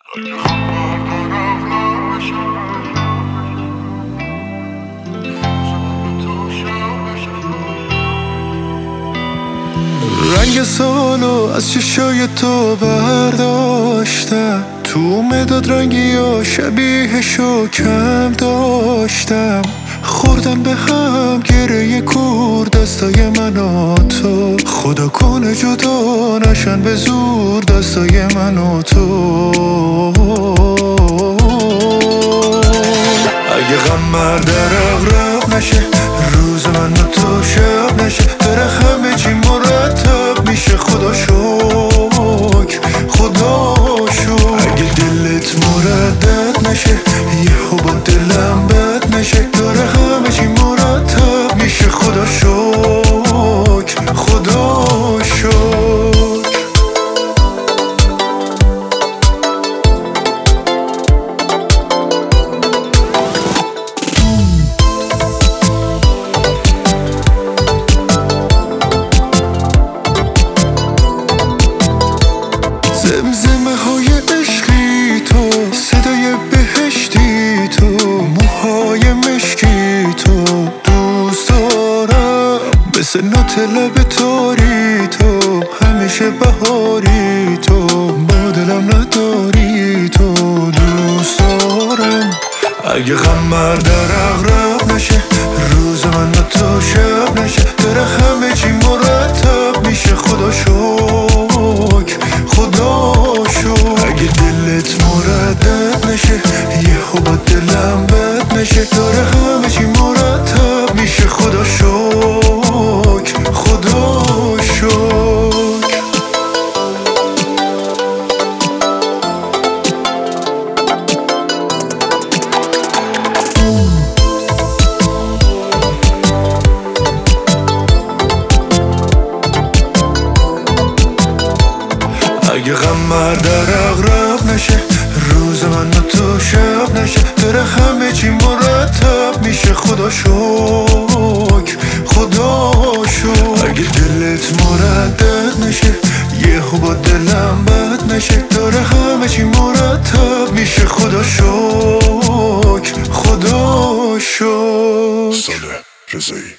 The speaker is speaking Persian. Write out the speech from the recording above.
رنگ سالو از چشای تو برداشتم، تو مداد رنگی و شبیهشو کم داشتم. خوردم به هم گره کور دستای من و تو، خدا کنه جدا نشن به زور دستای من و تو. اگه غم مرد رغرغ نشه، روز من و تو شب نشه، بره همه چی مرتب میشه. خدا شکر خدا شکر. اگه دلت مردد نشه، یهو با دلم بد نشه، داره همه چی مرتب میشه. خدا شکر خدا شکر. زمزمه های عشقی تو، صدای بهشتی تو، موهای مشکی تو دوست دارم. مثل نوت لب تاری تو، همیشه بهاری تو، با دلم نداری تو دوست دارم. اگه غم مرد رغرغ نشه، روز من و تو شب نشه، داره همه چی مرتب میشه. خدا شکر خدا شکر. اگه دلت مردد نشه، یهو با دلم بد نشه، داره همه چی مرتب میشه. خدا شکر خدا شکر. اگه غم مرد رغرغ نشه، روز من و تو شب نشه، داره همه چی مرتب میشه. خدا شکر خدا شکر. اگه دلت مردد نشه، یهو با دلم بد نشه، داره همه چی مرتب میشه. خدا شکر خدا شکر. صالح رضایی.